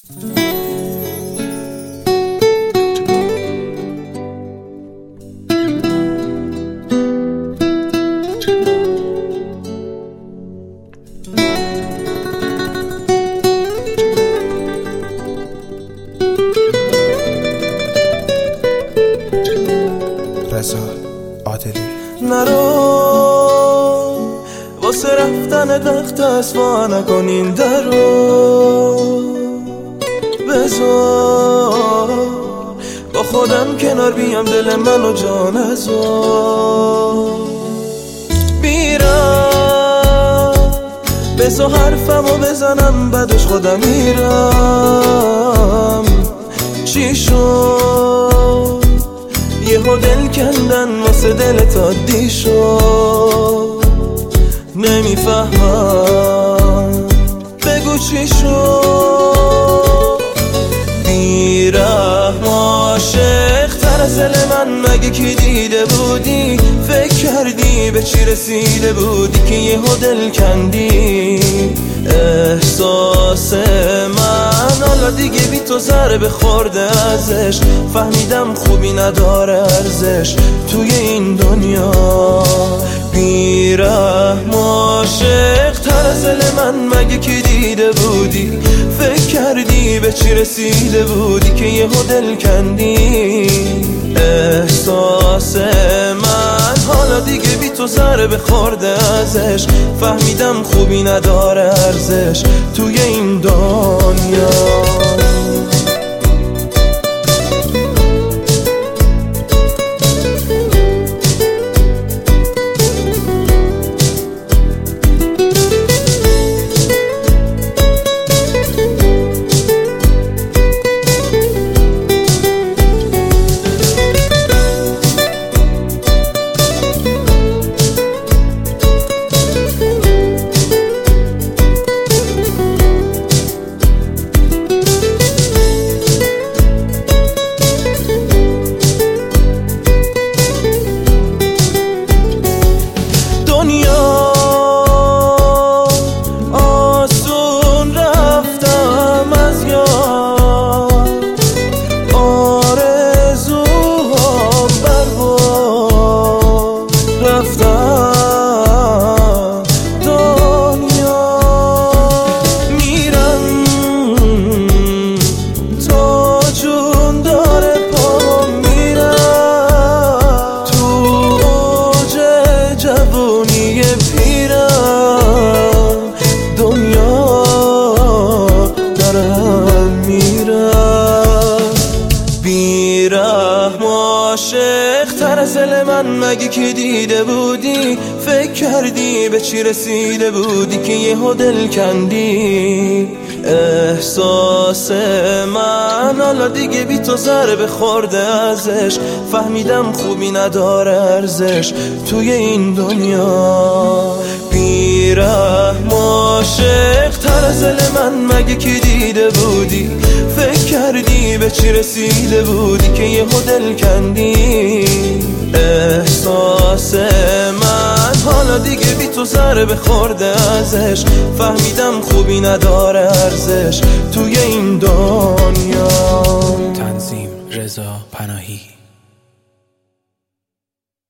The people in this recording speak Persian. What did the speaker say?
رضا عادلی. نرو واسه رفتن وقت از وا نکن این درو، بذار با خودم کنار بیام دل منو جا نذار. بیرم بذار حرفمو بزنم بعدش خودم میرم. چی شد یهو دل کندن واسه دلت عادی شد؟ نمیفهمم بگو چی شد. بیرحم عاشق تر از دل من مگه کی دیده بودی؟ فکر کردی به چی رسیده بودی که یهو دل کندی؟ احساس من حالا دیگه بی تو ضربه خورده ازش، فهمیدم خوبی نداره ارزش توی این دنیا. بیرحم عاشق تر از دل من مگه کی دیده بودی؟ فکر کردی به چی رسیده بودی که یهو دل کندی؟ احساس من حالا دیگه بی تو ضربه خورده ازش، فهمیدم خوبی نداره ارزش توی این دنیا. آسون رفتم از یاد، آرزوها برباد رفتم دنیا. میرم تا جون داره پام، میرم تو اوج جوونی پیرم، دنیا دارم میرم. بیرحم عاشق تر از دل من مگه کی دیده بودی؟ فکر کردی به چی رسیده بودی که یهو دل کندی؟ احساس من حالا دیگه بی تو ضربه خورده ازش، فهمیدم خوبی نداره ارزش توی این دنیا. بیرحم عاشق تر از دل من مگه کی دیده بودی؟ فکر کردی به چی رسیده بودی که یهو دل کندی؟ احساس من حالا دیگه بی تو ضربه خورده ازش، فهمیدم خوبی نداره ارزش توی این دنیا. تنظیم رضا پناهی.